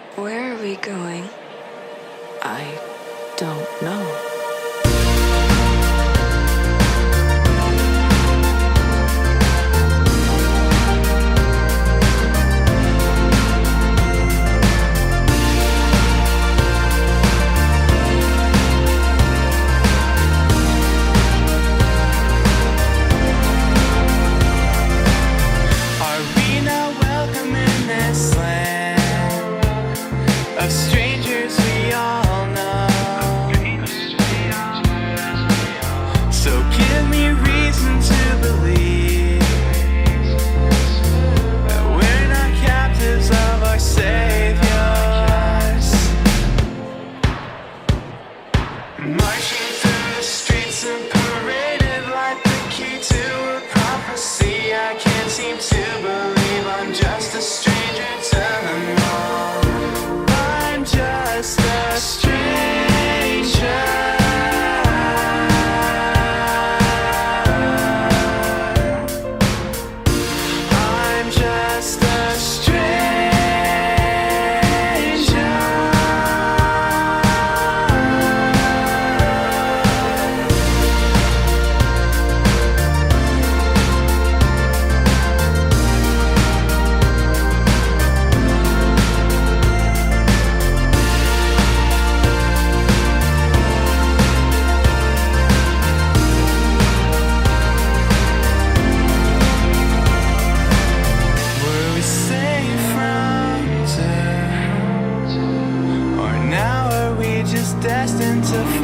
Where are we going? I don't know. Strangers we all know. So give me reason to believe that we're not captives of our saviors, marching through the streets and paraded like the key to a prophecy. I can't seem to believe I'm just a stranger to them all. Just a stranger. I'm just a stranger. Destined to